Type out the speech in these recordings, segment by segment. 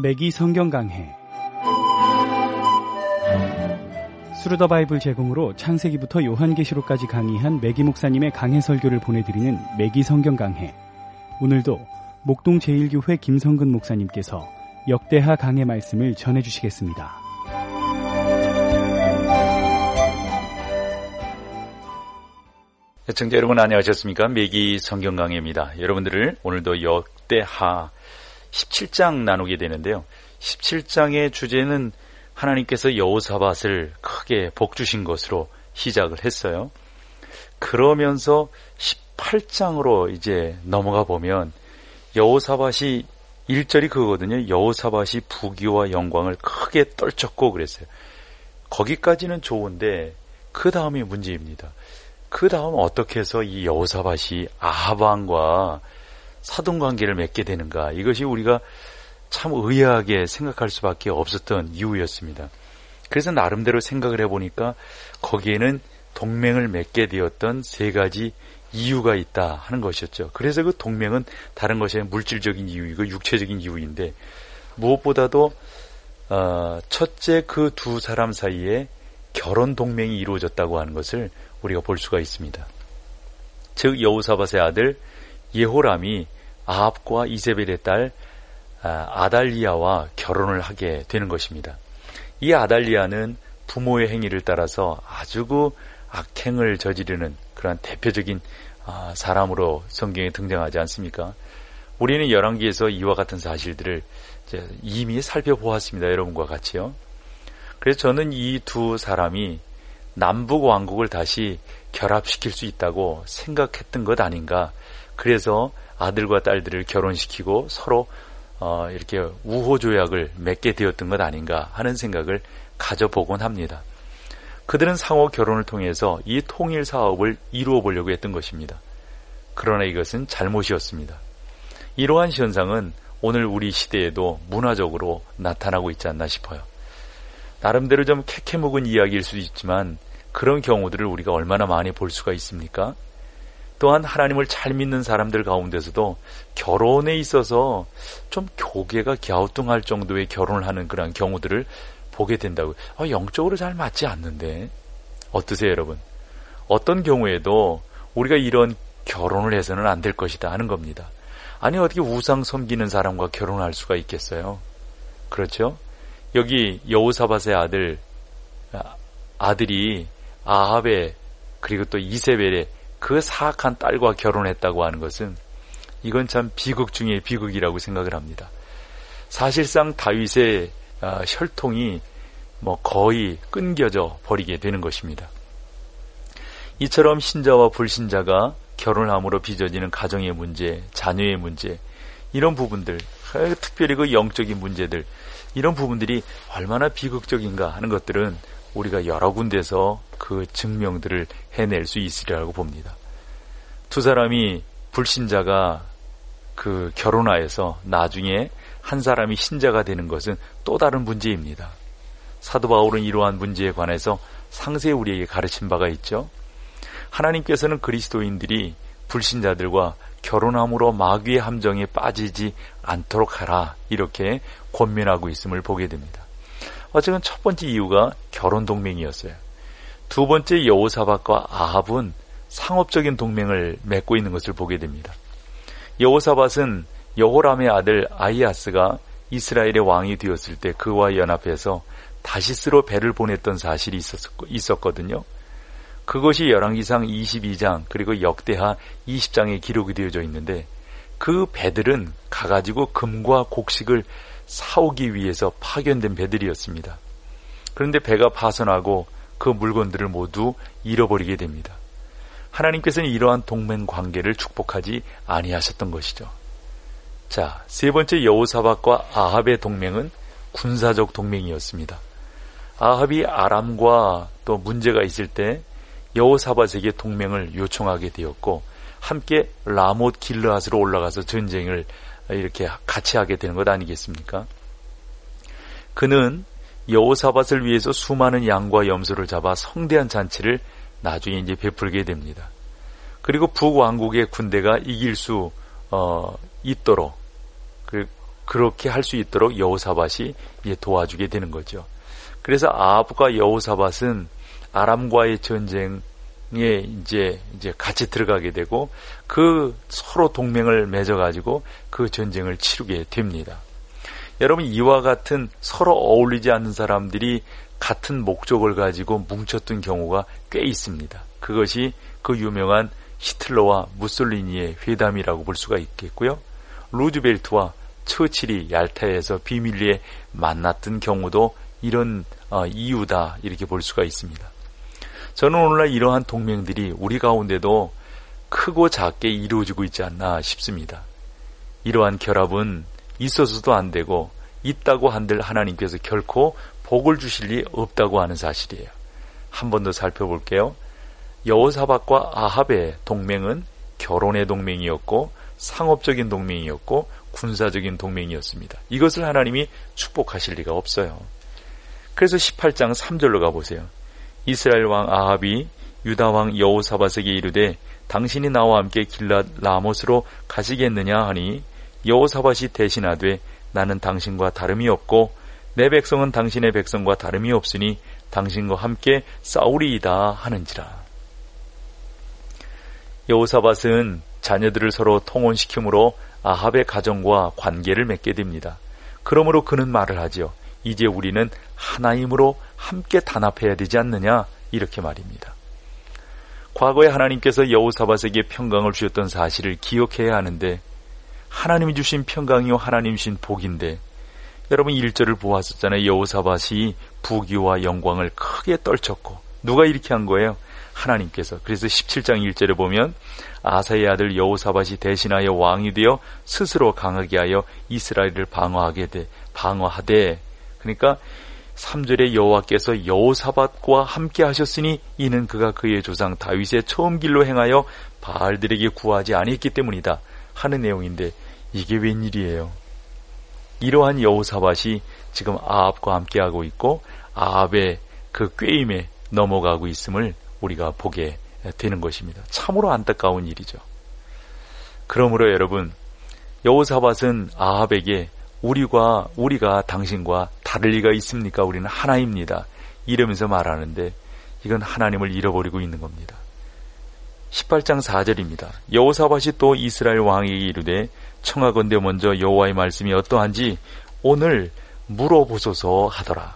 매기 성경 강해. 스루더 바이블 제공으로 창세기부터 요한계시록까지 강의한 매기 목사님의 강해 설교를 보내드리는 매기 성경 강해. 오늘도 목동 제1교회 김성근 목사님께서 역대하 강해 말씀을 전해주시겠습니다. 시청자 여러분 안녕하셨습니까? 매기 성경 강해입니다. 여러분들을 오늘도 역대하 17장 나누게 되는데요. 17장의 주제는 하나님께서 여호사밧을 크게 복주신 것으로 시작을 했어요. 그러면서 18장으로 이제 넘어가 보면 여호사밧이 1절이 그거거든요. 여호사밧이 부귀와 영광을 크게 떨쳤고 그랬어요. 거기까지는 좋은데 그 다음이 문제입니다. 그 다음 어떻게 해서 이 여호사밧이 아합 왕과 사돈관계를 맺게 되는가, 이것이 우리가 참 의아하게 생각할 수밖에 없었던 이유였습니다. 그래서 나름대로 생각을 해보니까 거기에는 동맹을 맺게 되었던 세 가지 이유가 있다 하는 것이었죠. 그래서 그 동맹은 다른 것이 아니라 물질적인 이유이고 육체적인 이유인데, 무엇보다도 첫째 그 두 사람 사이에 결혼 동맹이 이루어졌다고 하는 것을 우리가 볼 수가 있습니다. 즉 여호사밧의 아들 예호람이 아합과 이세벨의 딸 아달리아와 결혼을 하게 되는 것입니다. 이 아달리아는 부모의 행위를 따라서 아주 그 악행을 저지르는 그러한 대표적인 사람으로 성경에 등장하지 않습니까? 우리는 열왕기에서 이와 같은 사실들을 이미 살펴보았습니다. 여러분과 같이요. 그래서 저는 이 두 사람이 남북 왕국을 다시 결합시킬 수 있다고 생각했던 것 아닌가. 그래서 아들과 딸들을 결혼시키고 서로 이렇게 우호조약을 맺게 되었던 것 아닌가 하는 생각을 가져보곤 합니다. 그들은 상호 결혼을 통해서 이 통일 사업을 이루어 보려고 했던 것입니다. 그러나 이것은 잘못이었습니다. 이러한 현상은 오늘 우리 시대에도 문화적으로 나타나고 있지 않나 싶어요. 나름대로 좀 캐캐묵은 이야기일 수도 있지만 그런 경우들을 우리가 얼마나 많이 볼 수가 있습니까? 또한 하나님을 잘 믿는 사람들 가운데서도 결혼에 있어서 좀 교계가 갸우뚱할 정도의 결혼을 하는 그런 경우들을 보게 된다고요. 영적으로 잘 맞지 않는데 어떠세요 여러분? 어떤 경우에도 우리가 이런 결혼을 해서는 안 될 것이다 하는 겁니다. 아니 어떻게 우상 섬기는 사람과 결혼할 수가 있겠어요? 그렇죠? 여기 여호사밧의 아들이 아합의 그리고 또 이세벨의 그 사악한 딸과 결혼했다고 하는 것은 이건 참 비극 중의 비극이라고 생각을 합니다. 사실상 다윗의 혈통이 거의 끊겨져 버리게 되는 것입니다. 이처럼 신자와 불신자가 결혼함으로 빚어지는 가정의 문제, 자녀의 문제, 이런 부분들, 특별히 그 영적인 문제들, 이런 부분들이 얼마나 비극적인가 하는 것들은 우리가 여러 군데서 그 증명들을 해낼 수 있으리라고 봅니다. 두 사람이 불신자가 그 결혼하여서 나중에 한 사람이 신자가 되는 것은 또 다른 문제입니다. 사도 바울은 이러한 문제에 관해서 상세히 우리에게 가르친 바가 있죠. 하나님께서는 그리스도인들이 불신자들과 결혼함으로 마귀의 함정에 빠지지 않도록 하라, 이렇게 권면하고 있음을 보게 됩니다. 어쨌든 첫 번째 이유가 결혼 동맹이었어요. 두 번째 여호사밧과 아합은 상업적인 동맹을 맺고 있는 것을 보게 됩니다. 여호사밧은 여호람의 아들 아히아스가 이스라엘의 왕이 되었을 때 그와 연합해서 다시스로 배를 보냈던 사실이 있었거든요. 그것이 열왕기상 22장 그리고 역대하 20장에 기록이 되어져 있는데, 그 배들은 가가지고 금과 곡식을 사오기 위해서 파견된 배들이었습니다. 그런데 배가 파손하고 그 물건들을 모두 잃어버리게 됩니다. 하나님께서는 이러한 동맹 관계를 축복하지 아니하셨던 것이죠. 자, 세 번째 여호사밧과 아합의 동맹은 군사적 동맹이었습니다. 아합이 아람과 또 문제가 있을 때 여호사밧에게 동맹을 요청하게 되었고, 함께 라못 길르앗으로 올라가서 전쟁을 이렇게 같이 하게 되는 것 아니겠습니까? 그는 여호사밧을 위해서 수많은 양과 염소를 잡아 성대한 잔치를 나중에 이제 베풀게 됩니다. 그리고 북왕국의 군대가 이길 수 있도록 그렇게 할 수 있도록 여호사밧이 도와주게 되는 거죠. 그래서 아합과 여호사밧은 아람과의 전쟁에 이제 같이 들어가게 되고 그 서로 동맹을 맺어가지고 그 전쟁을 치르게 됩니다. 여러분, 이와 같은 서로 어울리지 않는 사람들이 같은 목적을 가지고 뭉쳤던 경우가 꽤 있습니다. 그것이 그 유명한 히틀러와 무솔리니의 회담이라고 볼 수가 있겠고요. 루즈벨트와 처칠이 얄타에서 비밀리에 만났던 경우도 이런 이유다, 이렇게 볼 수가 있습니다. 저는 오늘날 이러한 동맹들이 우리 가운데도 크고 작게 이루어지고 있지 않나 싶습니다. 이러한 결합은 있어서도 안 되고 있다고 한들 하나님께서 결코 복을 주실 리 없다고 하는 사실이에요. 한 번 더 살펴볼게요. 여호사밧과 아합의 동맹은 결혼의 동맹이었고 상업적인 동맹이었고 군사적인 동맹이었습니다. 이것을 하나님이 축복하실 리가 없어요. 그래서 18장 3절로 가보세요. 이스라엘 왕 아합이 유다 왕 여호사밧에게 이르되 당신이 나와 함께 길랏 라못으로 가시겠느냐 하니 여호사밧이 대신하되 나는 당신과 다름이 없고 내 백성은 당신의 백성과 다름이 없으니 당신과 함께 싸우리이다 하는지라. 여호사밧은 자녀들을 서로 통혼시키므로 아합의 가정과 관계를 맺게 됩니다. 그러므로 그는 말을 하죠. 이제 우리는 하나님으로 함께 단합해야 되지 않느냐, 이렇게 말입니다. 과거에 하나님께서 여호사밧에게 평강을 주셨던 사실을 기억해야 하는데 하나님이 주신 평강이요 하나님 주신 복인데, 여러분 1절을 보았었잖아요. 여호사밧이 부귀와 영광을 크게 떨쳤고, 누가 이렇게 한 거예요? 하나님께서. 그래서 17장 1절에 보면 아사의 아들 여호사밧이 대신하여 왕이 되어 스스로 강하게 하여 이스라엘을 방어하되, 그러니까 3절에 여호와께서 여호사밧과 함께 하셨으니 이는 그가 그의 조상 다윗의 처음 길로 행하여 바알들에게 구하지 아니했기 때문이다 하는 내용인데, 이게 웬일이에요? 이러한 여호사밧이 지금 아합과 함께하고 있고 아합의 그 꾀임에 넘어가고 있음을 우리가 보게 되는 것입니다. 참으로 안타까운 일이죠. 그러므로 여러분, 여호사밧은 아합에게 우리가 당신과 다를 리가 있습니까? 우리는 하나입니다, 이러면서 말하는데 이건 하나님을 잃어버리고 있는 겁니다. 18장 4절입니다. 여호사밧이 또 이스라엘 왕에게 이르되 청하건대 먼저 여호와의 말씀이 어떠한지 오늘 물어보소서 하더라.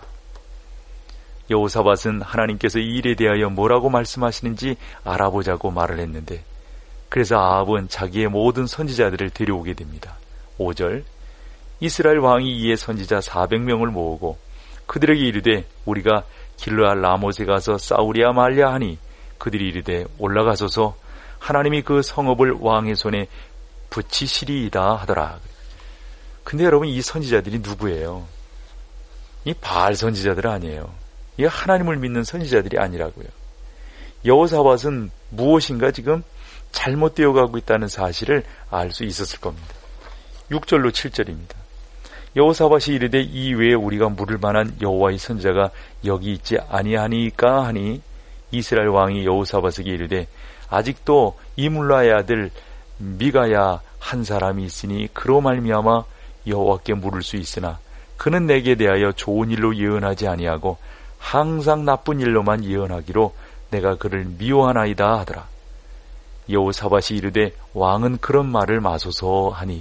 여호사밧은 하나님께서 이 일에 대하여 뭐라고 말씀하시는지 알아보자고 말을 했는데, 그래서 아합은 자기의 모든 선지자들을 데려오게 됩니다. 5절, 이스라엘 왕이 이에 선지자 400명을 모으고 그들에게 이르되 우리가 길르앗 라못에 가서 싸우랴 말랴 하니 그들이 이르되 올라가소서 하나님이 그 성읍을 왕의 손에 붙이시리이다 하더라. 근데 여러분, 이 선지자들이 누구예요? 이 바알 선지자들 아니에요. 이 하나님을 믿는 선지자들이 아니라고요. 여호사밧은 무엇인가 지금 잘못되어 가고 있다는 사실을 알 수 있었을 겁니다. 6절로 7절입니다. 여호사밧이 이르되 이 외에 우리가 물을 만한 여호와의 선지자가 여기 있지 아니하니까 하니 이스라엘 왕이 여호사밧에게 이르되 아직도 이물라의 아들 미가야 한 사람이 있으니 그로 말미암아 여호와께 물을 수 있으나 그는 내게 대하여 좋은 일로 예언하지 아니하고 항상 나쁜 일로만 예언하기로 내가 그를 미워하나이다 하더라. 여호사밧이 이르되 왕은 그런 말을 마소서 하니.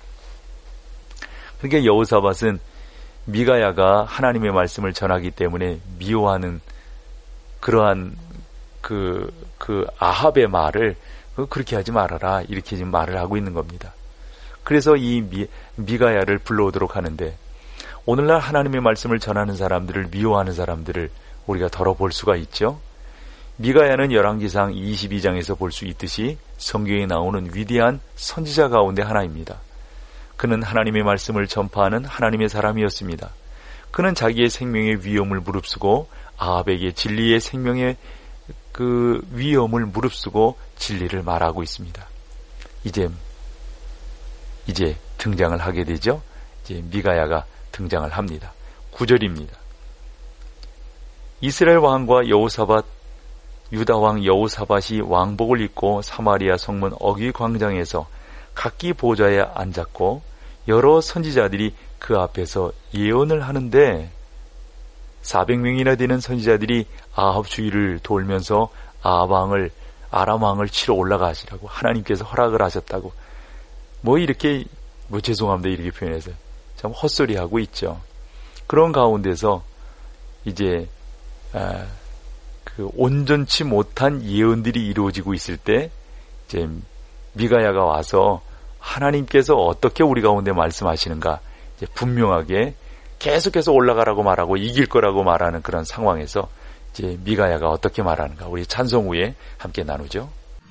그러니까 여호사밧은 미가야가 하나님의 말씀을 전하기 때문에 미워하는 그러한 그 아합의 말을 그렇게 하지 말아라, 이렇게 지금 말을 하고 있는 겁니다. 그래서 이 미가야를 불러오도록 하는데, 오늘날 하나님의 말씀을 전하는 사람들을 미워하는 사람들을 우리가 덜어볼 수가 있죠. 미가야는 열왕기상 22장에서 볼 수 있듯이 성경에 나오는 위대한 선지자 가운데 하나입니다. 그는 하나님의 말씀을 전파하는 하나님의 사람이었습니다. 그는 자기의 생명의 위험을 무릅쓰고 아합에게 진리의 생명의 그 위험을 무릅쓰고 진리를 말하고 있습니다. 이제 등장을 하게 되죠. 이제 미가야가 등장을 합니다. 9절입니다. 이스라엘 왕과 여호사밧, 유다 왕 여호사밧이 왕복을 입고 사마리아 성문 어귀 광장에서 각기 보좌에 앉았고 여러 선지자들이 그 앞에서 예언을 하는데 400명이나 되는 선지자들이 아합 주위를 돌면서 아람 왕을 치러 올라가시라고 하나님께서 허락을 하셨다고 이렇게 죄송합니다 이렇게 표현해서 참 헛소리하고 있죠. 그런 가운데서 이제 그 온전치 못한 예언들이 이루어지고 있을 때 이제 미가야가 와서 하나님께서 어떻게 우리 가운데 말씀하시는가 이제 분명하게 계속해서 올라가라고 말하고 이길 거라고 말하는 그런 상황에서 이제 미가야가 어떻게 말하는가 우리 찬송 후에 함께 나누죠.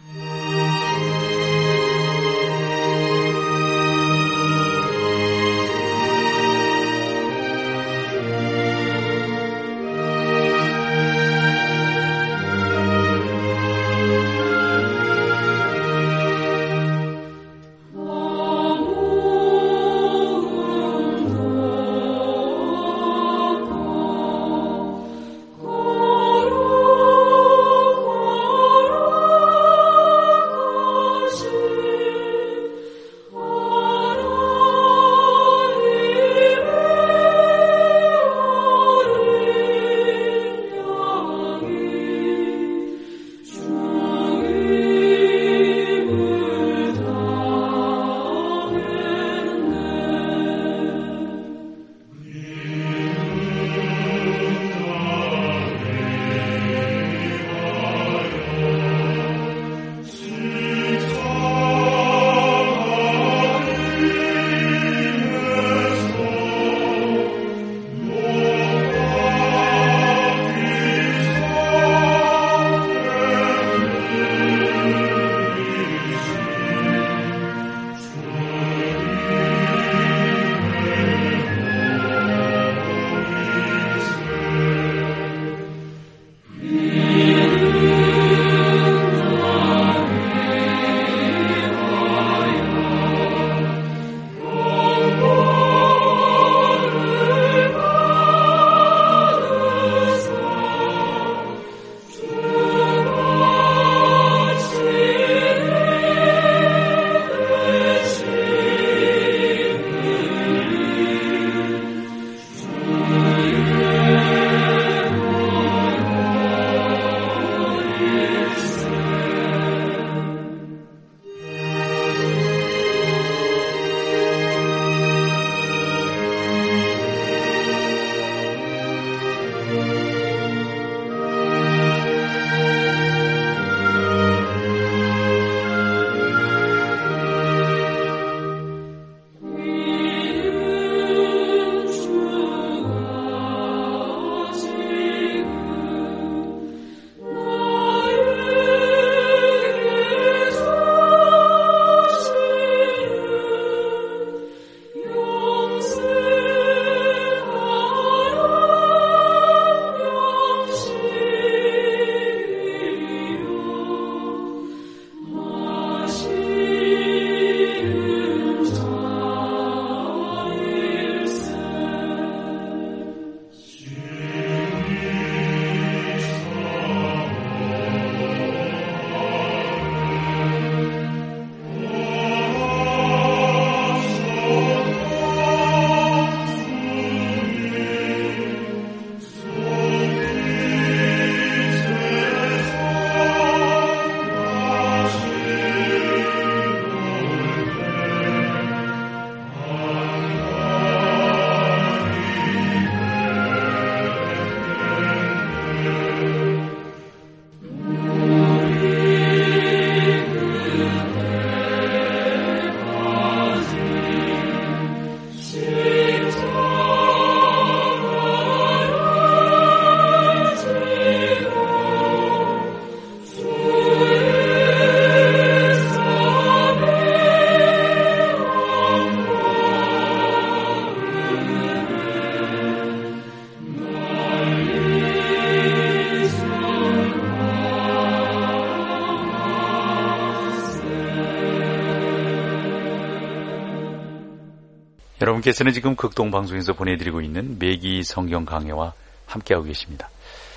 여러분께서는 지금 극동방송에서 보내드리고 있는 매기 성경 강해와 함께하고 계십니다.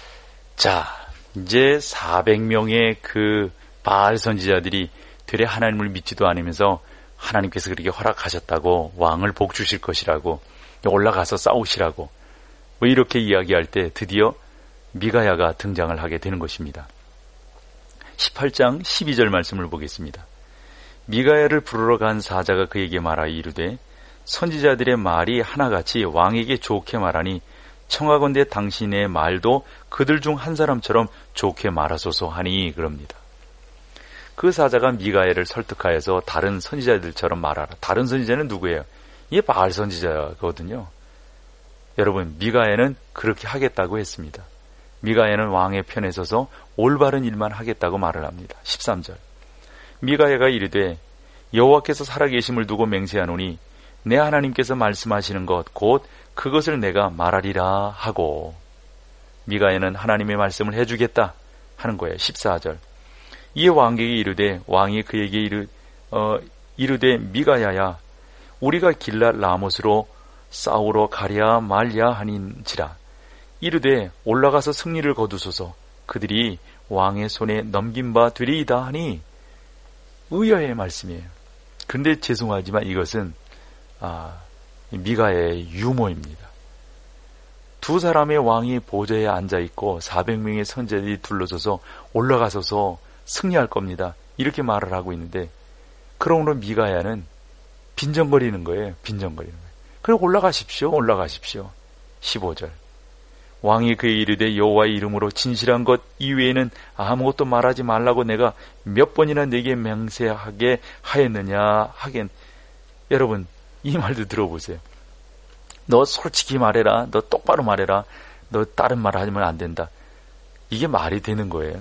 자, 이제 400명의 그 바알 선지자들이 되레 하나님을 믿지도 않으면서 하나님께서 그렇게 허락하셨다고 왕을 복 주실 것이라고 올라가서 싸우시라고 뭐 이렇게 이야기할 때 드디어 미가야가 등장을 하게 되는 것입니다. 18장 12절 말씀을 보겠습니다. 미가야를 부르러 간 사자가 그에게 말하여 이르되 선지자들의 말이 하나같이 왕에게 좋게 말하니 청하건대 당신의 말도 그들 중 한 사람처럼 좋게 말하소서 하니 그럽니다. 그 사자가 미가야를 설득하여서 다른 선지자들처럼 말하라. 다른 선지자는 누구예요? 이게 바알 선지자거든요. 여러분, 미가야는 그렇게 하겠다고 했습니다. 미가야는 왕의 편에 서서 올바른 일만 하겠다고 말을 합니다. 13절. 미가야가 이르되 여호와께서 살아계심을 두고 맹세하노니 내 하나님께서 말씀하시는 것 곧 그것을 내가 말하리라 하고, 미가야는 하나님의 말씀을 해주겠다 하는 거예요. 14절. 이에 왕에게 이르되 왕이 그에게 이르되 미가야야 우리가 길랏 라못으로 싸우러 가랴 말랴 하니지라. 이르되 올라가서 승리를 거두소서 그들이 왕의 손에 넘긴 바 되리이다 하니. 의아의 말씀이에요. 근데 죄송하지만 이것은 미가야의 유머입니다. 두 사람의 왕이 보좌에 앉아있고 400명의 선지자들이 둘러서서 올라가서서 승리할 겁니다. 이렇게 말을 하고 있는데, 그러므로 미가야는 빈정거리는 거예요. 빈정거리는 거예요. 그래 올라가십시오. 15절. 왕이 그의 이르되 여호와의 이름으로 진실한 것 이외에는 아무것도 말하지 말라고 내가 몇 번이나 내게 맹세하게 하였느냐 하긴. 여러분, 이 말도 들어보세요. 너 솔직히 말해라. 너 똑바로 말해라. 너 다른 말 하면 안 된다. 이게 말이 되는 거예요.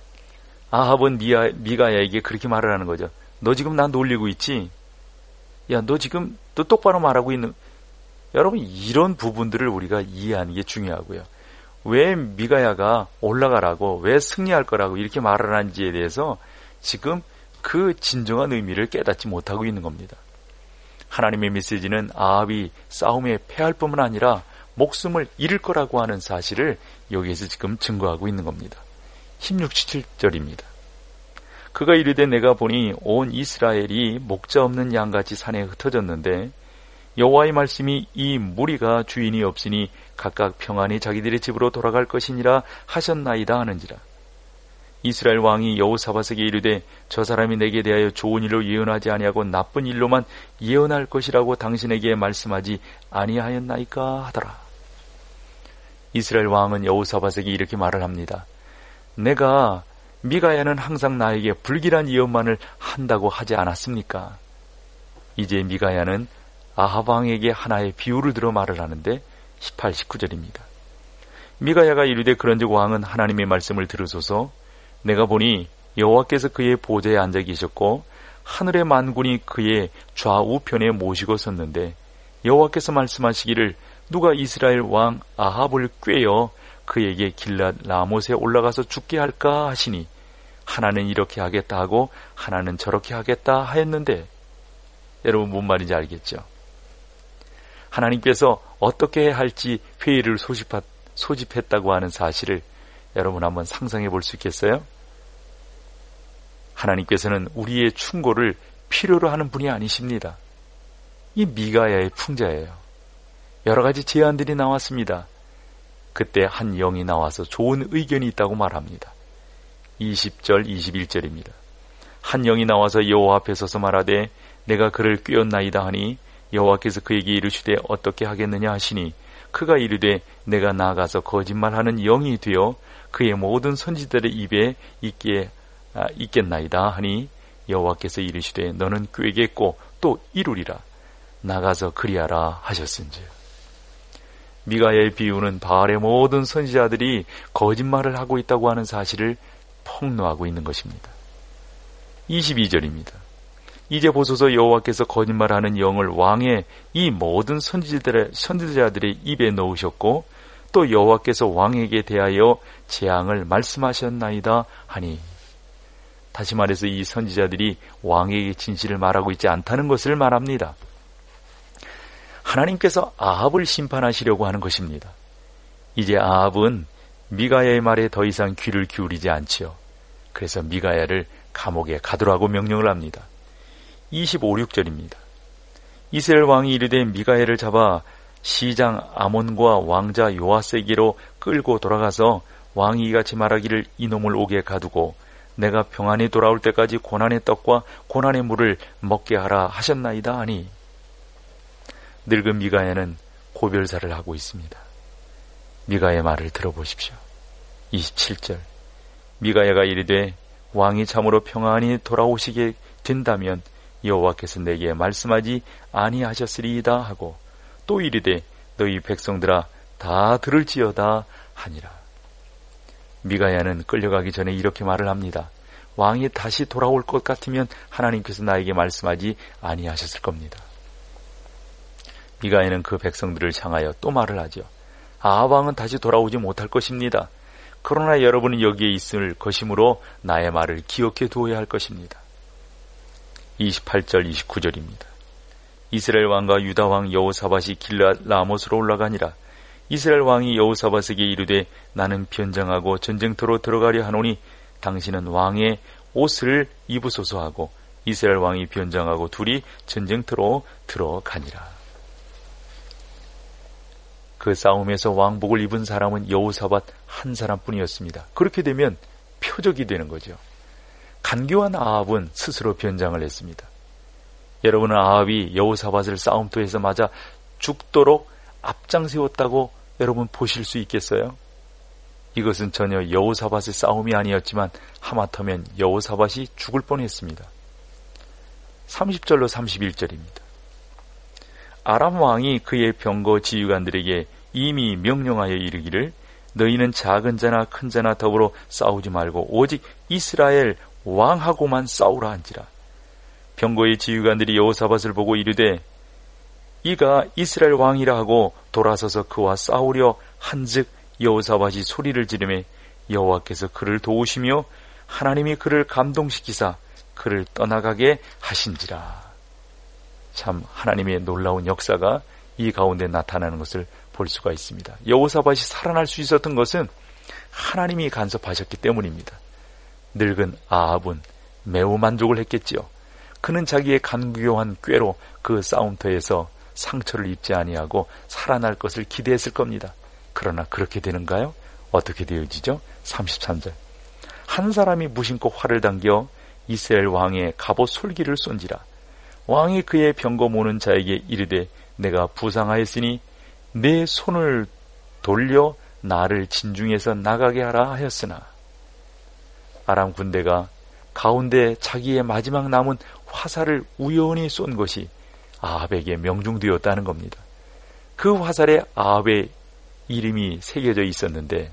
아합은 미가야에게 그렇게 말을 하는 거죠. 너 지금 나 놀리고 있지? 야, 너 지금 너 똑바로 말하고 있는. 여러분, 이런 부분들을 우리가 이해하는 게 중요하고요. 왜 미가야가 올라가라고, 왜 승리할 거라고 이렇게 말을 하는지에 대해서 지금 그 진정한 의미를 깨닫지 못하고 있는 겁니다. 하나님의 메시지는 아합이 싸움에 패할 뿐만 아니라 목숨을 잃을 거라고 하는 사실을 여기에서 지금 증거하고 있는 겁니다. 16, 17절입니다. 그가 이르되 내가 보니 온 이스라엘이 목자 없는 양같이 산에 흩어졌는데 여호와의 말씀이 이 무리가 주인이 없으니 각각 평안히 자기들의 집으로 돌아갈 것이니라 하셨나이다 하는지라. 이스라엘 왕이 여호사밧에게 이르되 저 사람이 내게 대하여 좋은 일로 예언하지 아니하고 나쁜 일로만 예언할 것이라고 당신에게 말씀하지 아니하였나이까 하더라. 이스라엘 왕은 여호사밧에게 이렇게 말을 합니다. 내가 미가야는 항상 나에게 불길한 예언만을 한다고 하지 않았습니까? 이제 미가야는 아합 왕에게 하나의 비유를 들어 말을 하는데 18, 19절입니다. 미가야가 이르되 그런즉 왕은 하나님의 말씀을 들으소서. 내가 보니 여호와께서 그의 보좌에 앉아 계셨고 하늘의 만군이 그의 좌우편에 모시고 섰는데 여호와께서 말씀하시기를 누가 이스라엘 왕 아합을 꾀어 그에게 길랏 라못에 올라가서 죽게 할까 하시니 하나는 이렇게 하겠다 하고 하나는 저렇게 하겠다 하였는데, 여러분 뭔 말인지 알겠죠? 하나님께서 어떻게 할지 회의를 소집했다고 하는 사실을 여러분 한번 상상해 볼 수 있겠어요? 하나님께서는 우리의 충고를 필요로 하는 분이 아니십니다. 이 미가야의 풍자예요. 여러 가지 제안들이 나왔습니다. 그때 한 영이 나와서 좋은 의견이 있다고 말합니다. 20절, 21절입니다. 한 영이 나와서 여호와 앞에 서서 말하되 내가 그를 꾀었나이다 하니 여호와께서 그에게 이르시되 어떻게 하겠느냐 하시니 그가 이르되 내가 나아가서 거짓말하는 영이 되어 그의 모든 선지자들의 입에 있겠나이다 하니 여호와께서 이르시되 너는 꾀겠고 또 이루리라. 나가서 그리하라 하셨은즉. 미가야의 비유는 바알의 모든 선지자들이 거짓말을 하고 있다고 하는 사실을 폭로하고 있는 것입니다. 22절입니다. 이제 보소서 여호와께서 거짓말하는 영을 왕의 이 모든 선지자들의 입에 넣으셨고 또 여호와께서 왕에게 대하여 재앙을 말씀하셨나이다 하니. 다시 말해서 이 선지자들이 왕에게 진실을 말하고 있지 않다는 것을 말합니다. 하나님께서 아합을 심판하시려고 하는 것입니다. 이제 아합은 미가야의 말에 더 이상 귀를 기울이지 않지요. 그래서 미가야를 감옥에 가두라고 명령을 합니다. 25, 6절입니다. 이스라엘 왕이 이르되 미가야를 잡아 시장 아몬과 왕자 요아스에게로 끌고 돌아가서 왕이 이같이 말하기를 이놈을 옥에 가두고 내가 평안히 돌아올 때까지 고난의 떡과 고난의 물을 먹게 하라 하셨나이다 하니, 늙은 미가야는 고별사를 하고 있습니다. 미가야의 말을 들어보십시오. 27절. 미가야가 이르되 왕이 참으로 평안히 돌아오시게 된다면 여호와께서 내게 말씀하지 아니하셨으리이다 하고, 또 이르되 너희 백성들아 다 들을지어다 하니라. 미가야는 끌려가기 전에 이렇게 말을 합니다. 왕이 다시 돌아올 것 같으면 하나님께서 나에게 말씀하지 아니하셨을 겁니다. 미가야는 그 백성들을 향하여 또 말을 하죠. 왕은 다시 돌아오지 못할 것입니다. 그러나 여러분은 여기에 있을 것이므로 나의 말을 기억해 두어야 할 것입니다. 28절 29절입니다. 이스라엘 왕과 유다 왕 여호사밧이 길앗 라못으로 올라가니라. 이스라엘 왕이 여호사밧에게 이르되 나는 변장하고 전쟁터로 들어가려 하노니 당신은 왕의 옷을 입으소서 하고, 이스라엘 왕이 변장하고 둘이 전쟁터로 들어가니라. 그 싸움에서 왕복을 입은 사람은 여호사밧 한 사람뿐이었습니다. 그렇게 되면 표적이 되는 거죠. 간교한 아합은 스스로 변장을 했습니다. 여러분은 아합이 여호사밧을 싸움터에서 맞아 죽도록 앞장세웠다고 여러분 보실 수 있겠어요? 이것은 전혀 여호사밧의 싸움이 아니었지만 하마터면 여호사밧이 죽을 뻔했습니다. 30절로 31절입니다. 아람 왕이 그의 병거 지휘관들에게 이미 명령하여 이르기를 너희는 작은 자나 큰 자나 더불어 싸우지 말고 오직 이스라엘 왕하고만 싸우라 한지라. 병거의 지휘관들이 여호사밧을 보고 이르되 이가 이스라엘 왕이라 하고 돌아서서 그와 싸우려 한즉 여호사밧이 소리를 지르매 여호와께서 그를 도우시며 하나님이 그를 감동시키사 그를 떠나가게 하신지라. 참 하나님의 놀라운 역사가 이 가운데 나타나는 것을 볼 수가 있습니다. 여호사밧이 살아날 수 있었던 것은 하나님이 간섭하셨기 때문입니다. 늙은 아합은 매우 만족을 했겠지요. 그는 자기의 간교한 꾀로 그 싸움터에서 상처를 입지 아니하고 살아날 것을 기대했을 겁니다. 그러나 그렇게 되는가요? 어떻게 되어지죠? 33절. 한 사람이 무심코 활을 당겨 이스라엘 왕의 갑옷 솔기를 쏜지라. 왕이 그의 병거 모는 자에게 이르되 내가 부상하였으니 내 손을 돌려 나를 진중에서 나가게 하라 하였으나, 아람 군대가 가운데 자기의 마지막 남은 화살을 우연히 쏜 것이 아합에게 명중되었다는 겁니다. 그 화살에 아합의 이름이 새겨져 있었는데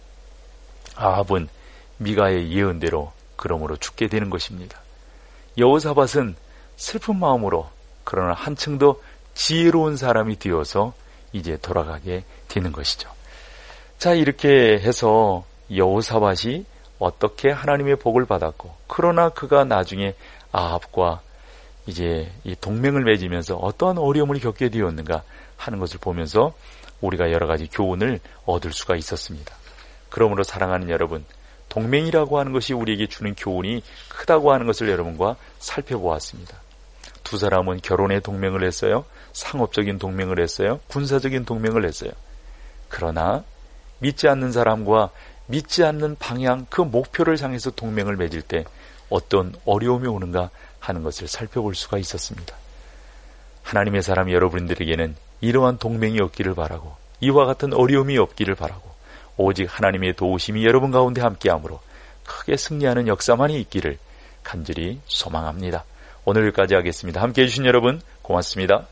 아합은 미가의 예언대로 그러므로 죽게 되는 것입니다. 여호사밧은 슬픈 마음으로 그러나 한층 더 지혜로운 사람이 되어서 이제 돌아가게 되는 것이죠. 자, 이렇게 해서 여호사밧이 어떻게 하나님의 복을 받았고, 그러나 그가 나중에 아합과 이제 이 동맹을 맺으면서 어떠한 어려움을 겪게 되었는가 하는 것을 보면서 우리가 여러 가지 교훈을 얻을 수가 있었습니다. 그러므로 사랑하는 여러분, 동맹이라고 하는 것이 우리에게 주는 교훈이 크다고 하는 것을 여러분과 살펴보았습니다. 두 사람은 결혼의 동맹을 했어요. 상업적인 동맹을 했어요. 군사적인 동맹을 했어요. 그러나 믿지 않는 사람과 믿지 않는 방향, 그 목표를 향해서 동맹을 맺을 때 어떤 어려움이 오는가 하는 것을 살펴볼 수가 있었습니다. 하나님의 사람 여러분들에게는 이러한 동맹이 없기를 바라고, 이와 같은 어려움이 없기를 바라고, 오직 하나님의 도우심이 여러분 가운데 함께함으로 크게 승리하는 역사만이 있기를 간절히 소망합니다. 오늘 여기까지 하겠습니다. 함께해 주신 여러분 고맙습니다.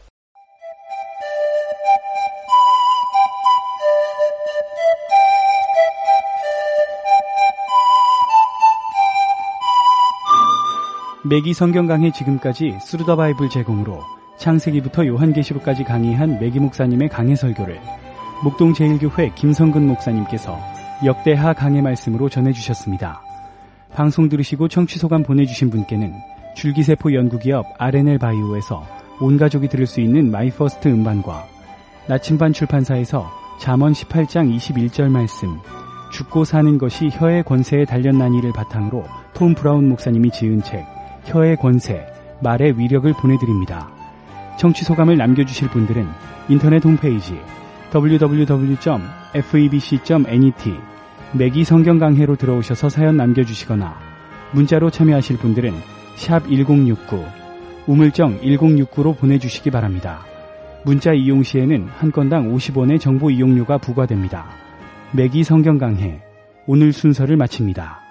매기 성경 강해 지금까지 스루더 바이블 제공으로 창세기부터 요한계시록까지 강의한 매기 목사님의 강해 설교를 목동 제1교회 김성근 목사님께서 역대하 강해 말씀으로 전해주셨습니다. 방송 들으시고 청취 소감 보내주신 분께는 줄기세포 연구기업 R&L 바이오에서 온 가족이 들을 수 있는 마이퍼스트 음반과 나침반 출판사에서 잠언 18장 21절 말씀, 죽고 사는 것이 혀의 권세에 달렸나니를 바탕으로 톰 브라운 목사님이 지은 책 혀의 권세, 말의 위력을 보내드립니다. 청취 소감을 남겨주실 분들은 인터넷 홈페이지 www.febc.net 매기 성경 강해로 들어오셔서 사연 남겨주시거나 문자로 참여하실 분들은 샵 1069, 우물정 1069로 보내주시기 바랍니다. 문자 이용 시에는 한 건당 50원의 정보 이용료가 부과됩니다. 매기 성경 강해, 오늘 순서를 마칩니다.